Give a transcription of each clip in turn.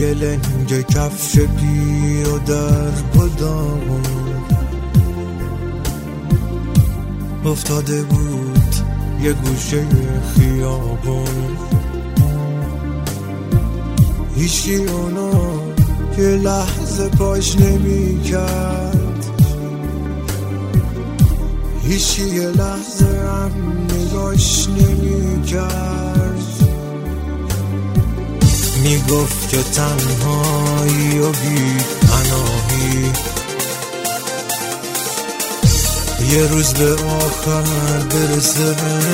یه لنگ کفش پیر و درب و داغون افتاده بود یه گوشه خیابون. هیچی اونو یه لحظه پاش نمی کرد، هیچی یه لحظه هم نگاش نمی کرد. میگفت که تنهایی و بی پناهی یه روز به آخر برسه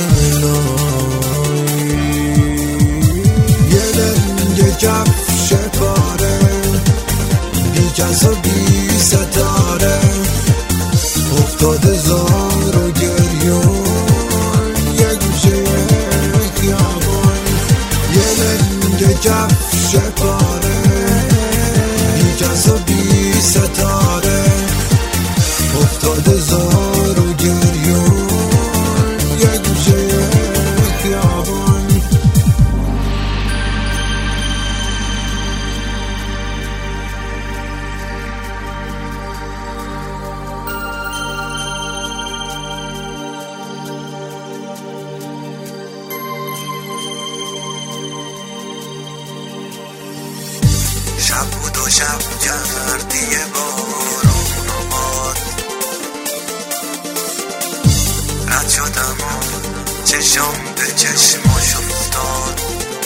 الهی. یه لنگ کفش پاره بی کس و بی ستاره افتاده زار و گریون یه گوشه خیابون. یه لنگ کفش پاره بی کس و بی ستاره افتاده زار و گریون یه گوشه خیابون. شب بود و شب کردی یه بارون و باد، رد شدم و چشم به چشماش افتاد.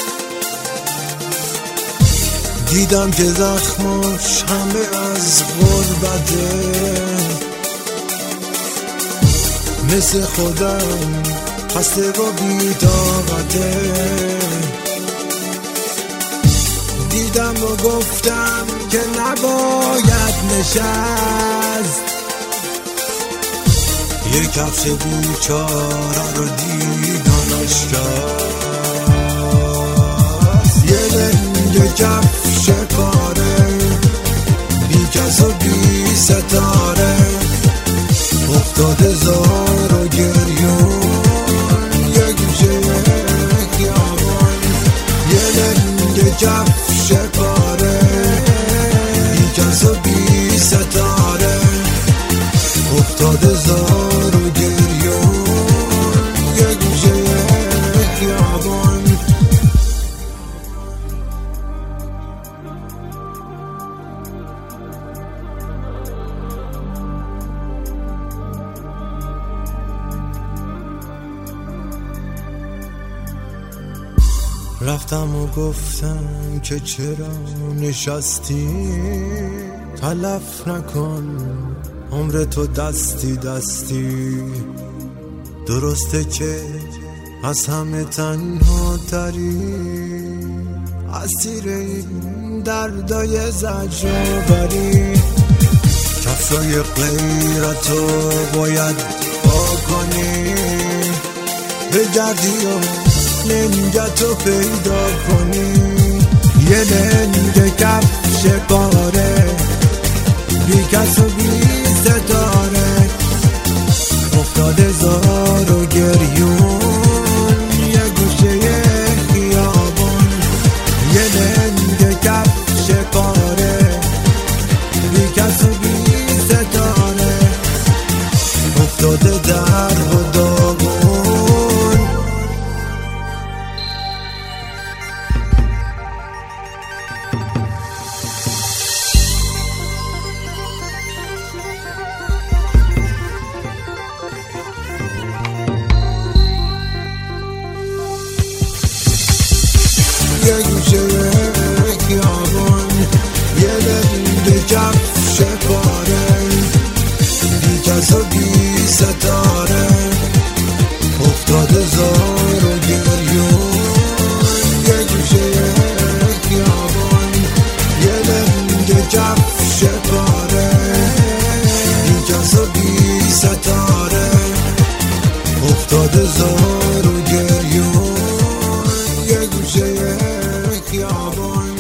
دیدم که زخماش همه از غربته، مثل خودم خسته و بی‌طاقته. دیدم و گفتم که نباید نشست، یه کفش بیچاره رو دیدنش کرد. یه لنگ کفش پاره بی کس و بی ستاره افتاده زار و گریون یه گوشه خیابون. یه لنگ کفش پاره بی کس و بی ستاره افتاده زار و گریون یه گوشه خیابون. رفتم و گفتم که چرا نشستی، تلف نکن عمر تو دستی دستی. درسته که از همه تنها تری، اسیر این دردای زجرآوری. کفشای غیرتو باید بکنی، بگردی و لنگتو پیدا کنی. یه لنگ کفش پاره بی کس و بی ستاره افتاده زار و گریون یه گوشه خیابون. یه لنگ کفش پاره بی کس و بی ستاره افتاده در و داغون. یه گوشه خیابون، یه لنگ کفش پاره بی کس و بی ستاره افتاده زار و گریون یه گوشه خیابون. یه لنگ کفش پاره بی کس و بی ستاره افتاده زار و گریون یه گوشه خیابون.